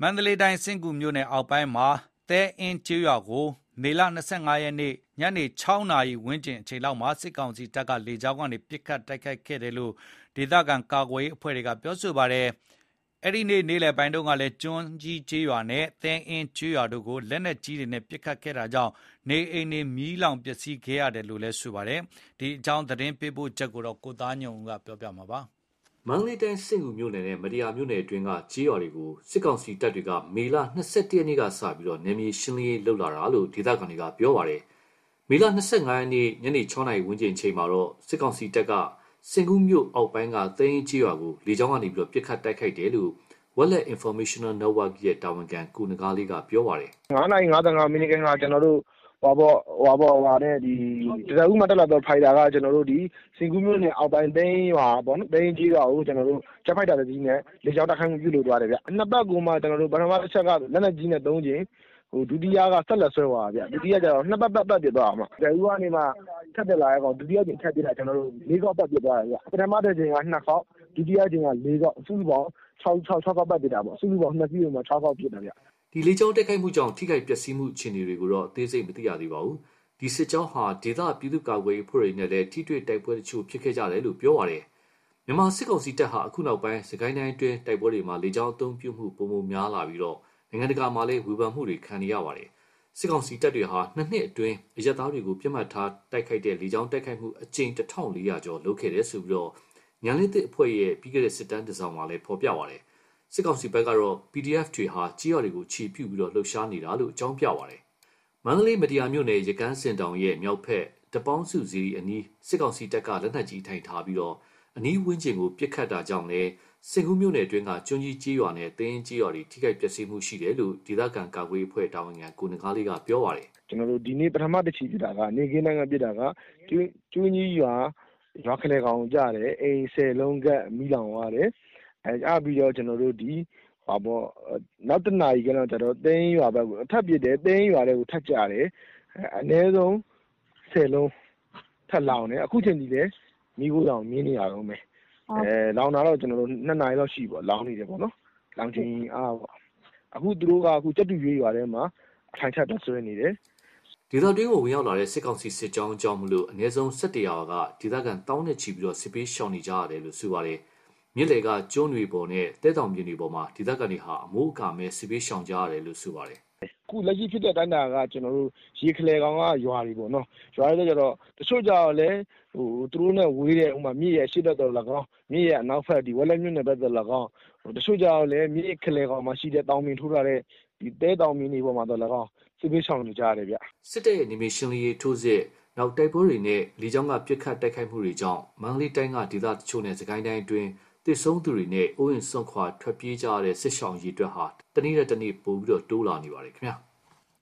မန္တလေးတိုင်းစင်ကူမြို့နယ်အောက်ပိုင်းမှာသဲအင်းကျေးရွာကိုမေလ25ရက်နေ့ညနေ6နာရီဝန်းကျင်အချိန်လောက်မှာစစ်ကောင်စီတပ်ကလေကြောင်းကနေပစ်ခတ်တိုက်ခိုက်ခဲ့တယ်လို့ဒေသခံကာကွယ်ရေးအဖွဲ့တွေကပြောဆိုပါတယ်။အဲ့ဒီနေ့လယ်ပိုင်းတုန်းကလည်းကျွန်းကြီးကျေးရွာနဲ့သဲအင်းကျေးရွာတို့ကိုလက်နက်ကြီးတွေနဲ့ပစ်ခတ်ခဲ့တာကြောင့်နေအိမ်တွေမီးလောင်ပျက်စီးခဲ့ရတယ်လို့လည်းဆိုပါတယ်။ဒီအကြောင်းသတင်းပေးပို့ချက်ကိုကိုသားညုံကပြောပြမှာပါ။မန္တလေးတိုင်းစင်ကူမြို့နယ်နဲ့မတရားမြို့နယ်အတွင်းကကျေးရွာတွေကိုစစ်ကောင်စီတပ်တွေကမေလ22ရက်နေ့ကစပြီးနယ်မြေရှင်းလင်းရေးလုပ်လာတာလို့ဒေသခံတွေကပြောပါတယ်။မေလ25ရက်နေ့ညနေ6နာရီဝန်းကျင်ချိန်မှာတော့စစ်ကောင်စီတပ်ကစင်ကူမြို့အောက်ပိုင်းကသဲရင်ကျေးရွာကိုလေကြောင်းကနေပစ်ခတ်တိုက်ခိုက်တယ်လို့ Wallet Informational Network ရဲ့တာဝန်ခံကိုနဂါးလေးကပြောပါတယ်။9:55မိနစ်ကကျွန်တော်တို့နဲ့ဒီတရဦးမှာတက်လာတော့ဖိုက်တာကကျွန်တော်တို့ဒီစင်ကူးမြို့နယ်အောက်ပိုင်းသိန်းရွာပေါ့နော်သိန်းကြီးရွာကိုကျွန်တော်တို့ချက်ဖိုက်တာတစ်စီးနဲ့လေကြောင်းတိုက်ခိုက်မှုပြုလုပ်သွားတယ်ဗျ။နှစ်ပတ်ကူမှကျွန်တော်တို့ပထမတစ်ချက်ကလက်နက်ကြီးနဲ့3ချိန်ဒုတိယကဆက်လက်ဆွဲသွားဗျ။ဒုတိယကျတော့နှစ်ပတ်ပြစ်သွားမှာ။တရဦးကနေမှထပ်တက်လာတဲ့ကောင်ဒုတိယချိန်ထပ်ပြစ်တာကျွန်တော်တို့၄ခေါက်ပြစ်သွားတယ်ဗျ။ပထမတစ်ချိန်က2ခေါက်ဒုတိယချိန်က4ခေါက်စုစုပေါင်း6ခေါက်ပြစ်တာပေါ့။စုစုပေါင်း2စီးမှာ6ခေါက်ပြစ်တာဗျ။ဒီလေကြောင်းတိုက်ခိုက်မှုကြောင့်ထိခိုက်ပျက်စီးမှုအခြေအနေတွေကိုတော့အသေးစိတ်မသိရသေးပါဘူး။ဒီစစ်ကြောင်းဟာဒေသပြည်သူ့ကာကွယ်ရေးအဖွဲ့တွေနဲ့လည်းထိတွေ့တိုက်ပွဲတချို့ဖြစ်ခဲ့ကြတယ်လို့ပြောပါတယ်။မြန်မာစစ်ကောင်စီတပ်ဟာအခုနောက်ပိုင်းစကိုင်းတိုင်းအတွင်းတိုက်ပွဲတွေမှာလေကြောင်းအုံပြုမှုပုံမှန်များလာပြီးတော့နိုင်ငံတကာမှာလည်းဝေဖန်မှုတွေခံနေရပါတယ်။စစ်ကောင်စီတပ်တွေဟာ2နှစ်အတွင်းအရက်သားတွေကိုပြစ်မှတ်ထားတိုက်ခိုက်တဲ့လေကြောင်းတိုက်ခိုက်မှုအကြိမ်1400ကျော်လုပ်ခဲ့တယ်ဆိုပြီးတော့ညံလင်းသစ်အဖွဲ့ရဲ့ပြီးခဲ့တဲ့စစ်တမ်းတစ်စောင်မှာလည်းဖော်ပြပါတယ်။စစ်ကောင်စီဘက်ကတော့ PDF တွေဟာကြီးရွာတွေကိုခြေပြုတ်ပြီးတော့လှုပ်ရှားနေတာလို့အကြောင်းပြပါတယ်။မန္တလေးမတရားမြို့နယ်ရကန်းစင်တောင်ရဲ့မြောက်ဖက်တပေါင်းစုစီအနီးစစ်ကောင်စီတပ်ကလက်နက်ကြီးထိုင်ထားပြီးတော့အနီးဝန်းကျင်ကိုပစ်ခတ်တာကြောင့်လည်းစင်ကူးမြို့နယ်အတွင်းကကျွန်းကြီးကျေးရွာနဲ့သင်းကြီးရွာတွေထိခိုက်ပျက်စီးမှုရှိတယ်လို့ဒေသခံကာကွယ်အဖွဲ့တာဝန်ခံကိုနဂါးလေးကပြောပါတယ်ကျွန်တော်တို့ဒီနေ့ပထမတစ်ချီပြတာကနေကင်းနိုင်ငံပြတာကကျွန်းကြီးရွာခလေကောင်ကြတယ်အိမ်10လုံးကမီးလောင်သွားတယ်အဲပြီးတော့ကျွန်တော်တို့ဒီနောက်တနာရီကတော့ကျတော့တင်းရွာဘက်ကိုထပ်ပြစ်တယ်တင်းရွာတွေကိုထပ်ကြတယ်အနည်းဆုံး10လုံးထပ်လောင်တယ်အခုချိန်ကြီးလည်းမိခိုးတောင်မြင်းနေရတော့မယ်လောင်တာတော့ကျွန်တော်တို့2နာရီလောက်ရှိပေါ့လောင်နေတယ်ပေါ့နော်လောင်ချိန်အားပေါ့အခုသူတို့ကအခုကြက်တူရွေးရွာထဲမှာအထိုင်ချတက်ဆွဲနေတယ်ဒေသတွင်းကိုဝင်ရောက်လာတဲ့စစ်ကောင်စီစစ်ကြောင်းအကြောင်းမလို့အနည်းဆုံး17ရွာကဒေသခံတောင်းနဲ့ချီပြီးတော့စစ်ပေးရှောင်နေကြရတယ်လို့ဆိုပါတယ်မြစ်လေကကျွန်းတွေပေါ်နဲ့တဲတောင်ပြင်တွေပေါ်မှာဒေသခံတွေဟာအမိုးအကာမဲ့စစ်ပေးရှောင်ကြရတယ်လို့ဆိုပါတယ်အခုလက်ရှိဖြစ်တဲ့တိုင်းတာကကျွန်တော်တို့ရေခလေကောင်ကရွာတွေပေါ့နော်ရွာတွေကျတော့တချို့ကြောက်လည်းသူတို့နဲ့ဝေးတဲ့ဥမာမြစ်ရဲ့ရှေ့ဘက်တော်၎င်းမြစ်ရဲ့အနောက်ဘက်ဒီဝက်လက်မြစ်နယ်ဘက်တော်၎င်းတချို့ကြောက်လည်းမြစ်ခလေကောင်မှာရှိတဲ့တောင်ပင်ထိုးထားတဲ့ဒီတဲတောင်ပင်တွေပေါ်မှာတော်၎င်းစစ်ပေးရှောင်နေကြရတယ်ဗျစစ်တပ်ရဲ့နေမရှင်းလင်းရေးထိုးစစ်နောက်တိုက်ပွဲတွေနဲ့လေကြောင်းကပစ်ခတ်တိုက်ခိုက်မှုတွေကြောင့်မန္တလေးတိုင်းကဒေသတချို့နဲ့စကိုင်းတိုင်းအတွင်းတည်ဆုံးသူတွေနဲ့အိုးအိမ်ဆွန့်ခွာထွက်ပြေးကြရတဲ့စစ်ရှောင်ရေးအတွက်ဟာတနည်းနဲ့တနည်းပို့ပြီးတော့တိုးလာနေပါတယ်ခင်ဗျာ။